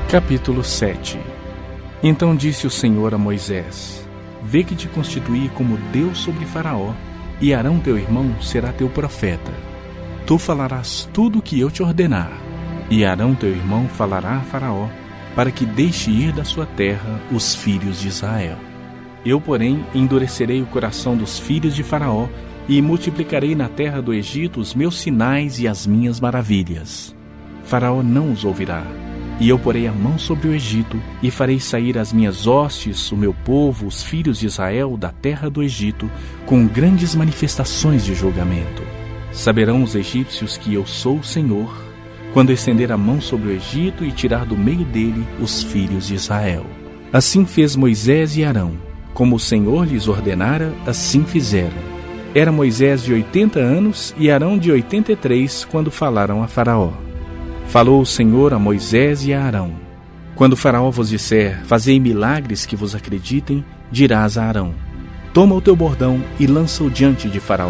Capítulo 7. Então disse o Senhor a Moisés: Vê que te constituí como Deus sobre Faraó, e Arão teu irmão será teu profeta. Tu falarás tudo o que eu te ordenar, e Arão teu irmão falará a Faraó, para que deixe ir da sua terra os filhos de Israel. Eu, porém, endurecerei o coração dos filhos de Faraó, e multiplicarei na terra do Egito os meus sinais e as minhas maravilhas. Faraó não os ouvirá. E eu porei a mão sobre o Egito, e farei sair as minhas hostes, o meu povo, os filhos de Israel, da terra do Egito, com grandes manifestações de julgamento. Saberão os egípcios que eu sou o Senhor, quando estender a mão sobre o Egito e tirar do meio dele os filhos de Israel. Assim fez Moisés e Arão, como o Senhor lhes ordenara, assim fizeram. Era Moisés de 80 anos e Arão de 83, quando falaram a Faraó. Falou o Senhor a Moisés e a Arão: Quando Faraó vos disser, fazei milagres que vos acreditem, dirás a Arão: Toma o teu bordão e lança-o diante de Faraó,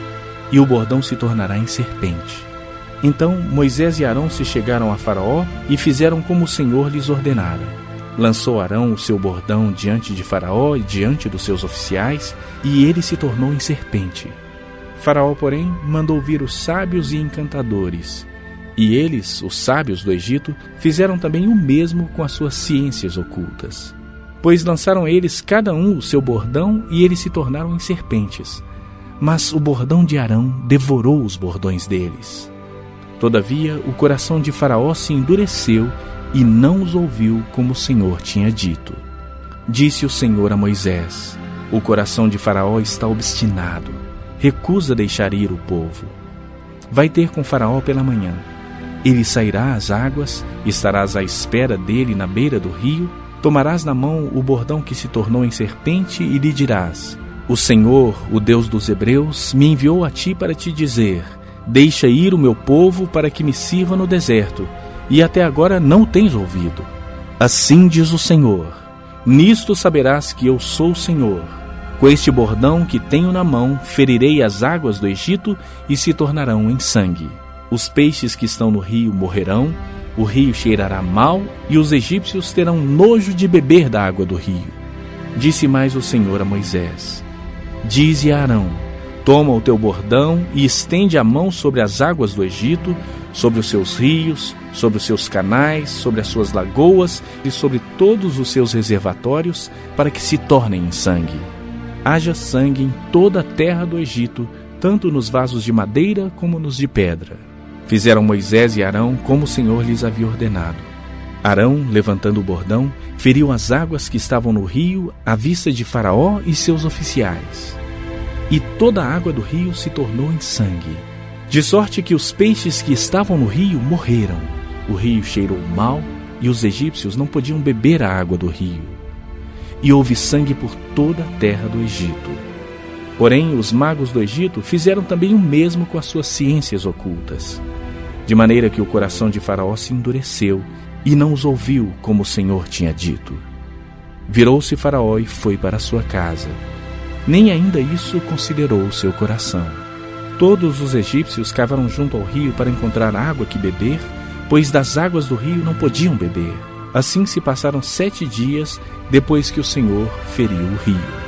e o bordão se tornará em serpente. Então Moisés e Arão se chegaram a Faraó e fizeram como o Senhor lhes ordenara. Lançou Arão o seu bordão diante de Faraó e diante dos seus oficiais, e ele se tornou em serpente. Faraó, porém, mandou vir os sábios e encantadores, e eles, os sábios do Egito, fizeram também o mesmo com as suas ciências ocultas. Pois lançaram eles cada um o seu bordão, e eles se tornaram em serpentes. Mas o bordão de Arão devorou os bordões deles. Todavia, o coração de Faraó se endureceu, e não os ouviu como o Senhor tinha dito. Disse o Senhor a Moisés: O coração de Faraó está obstinado, recusa deixar ir o povo. Vai ter com Faraó pela manhã. Ele sairá às águas, estarás à espera dele na beira do rio, tomarás na mão o bordão que se tornou em serpente e lhe dirás: O Senhor, o Deus dos Hebreus, me enviou a ti para te dizer: Deixa ir o meu povo para que me sirva no deserto, e até agora não o tens ouvido. Assim diz o Senhor: Nisto saberás que eu sou o Senhor. Com este bordão que tenho na mão, ferirei as águas do Egito e se tornarão em sangue. Os peixes que estão no rio morrerão, o rio cheirará mal, e os egípcios terão nojo de beber da água do rio. Disse mais o Senhor a Moisés: Dize a Arão: Toma o teu bordão e estende a mão sobre as águas do Egito, sobre os seus rios, sobre os seus canais, sobre as suas lagoas e sobre todos os seus reservatórios, para que se tornem em sangue. Haja sangue em toda a terra do Egito, tanto nos vasos de madeira como nos de pedra. Fizeram Moisés e Arão como o Senhor lhes havia ordenado. Arão, levantando o bordão, feriu as águas que estavam no rio à vista de Faraó e seus oficiais. E toda a água do rio se tornou em sangue, de sorte que os peixes que estavam no rio morreram. O rio cheirou mal e os egípcios não podiam beber a água do rio. E houve sangue por toda a terra do Egito. Porém, os magos do Egito fizeram também o mesmo com as suas ciências ocultas, de maneira que o coração de Faraó se endureceu e não os ouviu como o Senhor tinha dito. Virou-se Faraó e foi para a sua casa. Nem ainda isso considerou o seu coração. Todos os egípcios cavaram junto ao rio para encontrar água que beber, pois das águas do rio não podiam beber. Assim se passaram 7 dias depois que o Senhor feriu o rio.